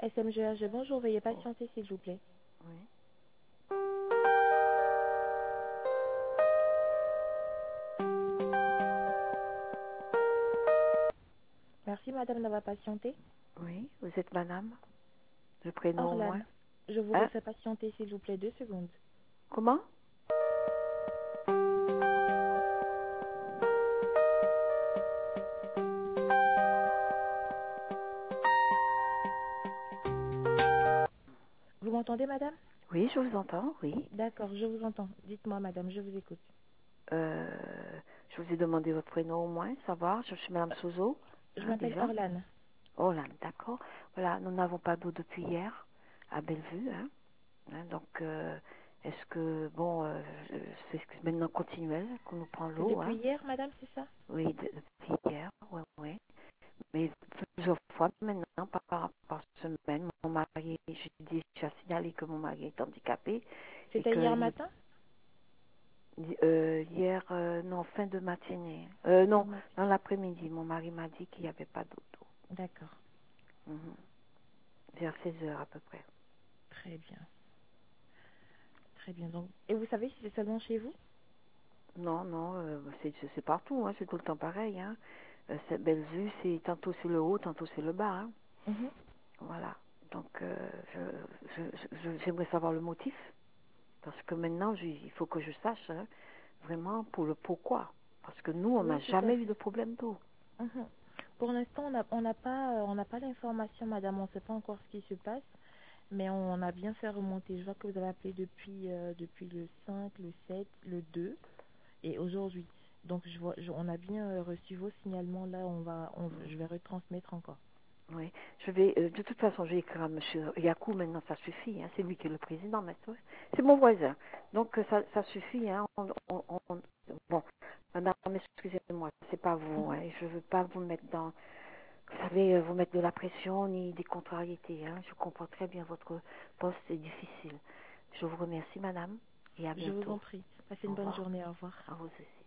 SMGH, bonjour, veuillez Oh, patienter s'il vous plaît. oui. Merci madame d'avoir patienté. Oui, vous êtes madame? Le prénom au moins? Orlane, je vous Hein? refais patienter s'il vous plaît 2 secondes. Comment? Vous m'entendez madame? Oui, je vous entends, oui. D'accord, je vous entends. Dites-moi madame, je vous écoute. Euh, je vous ai demandé votre prénom au moins, savoir. Je suis madame Sozo, Je hein, m'appelle déjà. Orlane. Oh là, d'accord. Voilà, nous n'avons pas d'eau depuis hier, à Bellevue, hein. Donc, est-ce que, bon, c'est maintenant continuel qu'on nous prend C'est l'eau, depuis hein? hier madame, c'est ça? Oui, depuis hier, oui, oui. Mais plusieurs fois maintenant, par semaine, mon mari, j'ai déjà signalé que mon mari est handicapé et C'était hier que matin? hier, non, fin de matinée, Fin non, de matin. dans l'après-midi, mon mari m'a dit qu'il n'y avait pas d'eau. D'accord, Mhm. Vers 16 heures à peu près. très bien. Très bien donc. Et vous savez si c'est seulement chez vous? Non, non, c'est partout, hein, c'est tout le temps pareil. Hein. Bellevue, c'est tantôt c'est le haut, tantôt c'est le bas. Hein. Mhm. Voilà. Donc, j'aimerais savoir le motif. Parce que maintenant, il faut que je sache hein, vraiment pour le pourquoi. Parce que nous, on n'a Oui, tout à jamais eu de fait. problème d'eau. Mhm. Pour l'instant, on n'a pas l'information, madame. On ne sait pas encore ce qui se passe, mais on a bien fait remonter. Je vois que vous avez appelé depuis le 5, le 7, le 2 et aujourd'hui. Donc, on a bien reçu vos signalements. Là, je vais retransmettre encore. Oui. De toute façon, je vais écrire à M. Yakou maintenant, ça suffit. Hein, c'est lui qui est le président, mais c'est mon voisin. Donc, ça suffit. Hein, bon, madame, excusez-moi, c'est pas vous. Mhm. Hein, je veux pas vous mettre dans, vous savez, vous mettre de la pression ni des contrariétés. Hein, je comprends très bien votre poste, c'est difficile. Je vous remercie, madame, et à Je vous bientôt. en prie. Passez Au une bonne revoir. journée. Au revoir. À vous aussi.